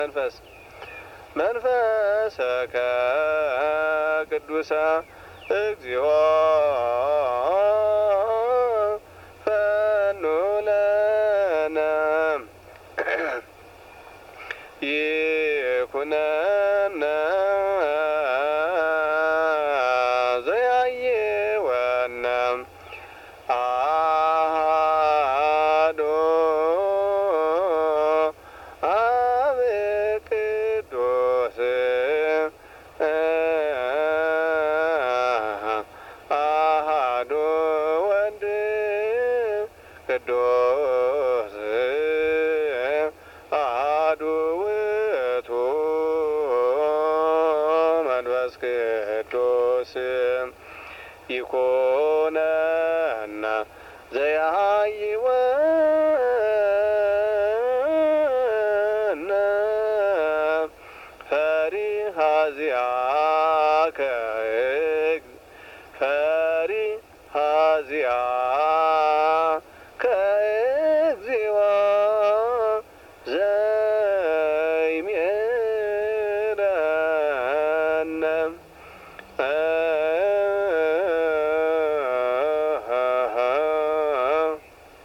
መንፈሰከ ቅዱሳ እግዚኦ ፈኑ ለነ ይኩነነ ዘያይወነ አሐዱ አብ ቅዱስ አሐዱ ወልድ ቅዱስ አሐዱ ውእቱ መንፈስ ቅዱስ ይኩነነ ዘያይወነ ፈሪሃ ዚአከ